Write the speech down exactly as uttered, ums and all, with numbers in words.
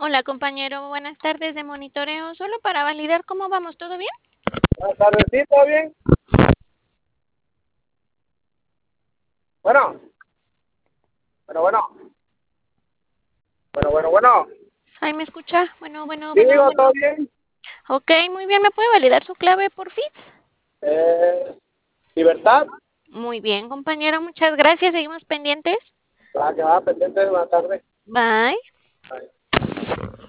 Hola, compañero, buenas tardes de monitoreo. Solo para validar cómo vamos, ¿todo bien? Buenas tardes, ¿sí? ¿Todo bien? Bueno, bueno, bueno, bueno, bueno, bueno. Ay, ¿me escucha? Bueno, bueno, Sí, bueno, digo, ¿todo bueno. bien? Ok, muy bien. ¿Me puede validar su clave, por fin? Eh, ¿Libertad? Muy bien, compañero, muchas gracias. Seguimos pendientes. La que va pendiente de la tarde. Bye. Bye.